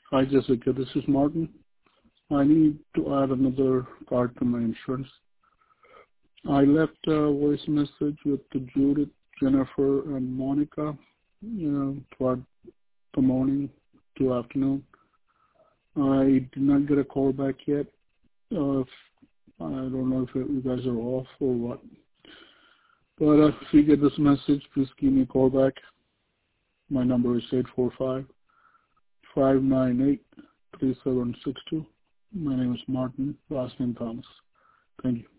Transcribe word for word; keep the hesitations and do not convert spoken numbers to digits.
Hi, Jessica. This is Martin. I need to add another card to my insurance. I left a voice message with Judith, Jennifer, and Monica you know, throughout the morning to afternoon. I did not get a call back yet. Uh, if, I don't know if you guys are off or what. But uh, if you get this message, please give me a call back. My number is eight four five, five nine eight, three seven six two. My name is Martin, last name Thomas. Thank you.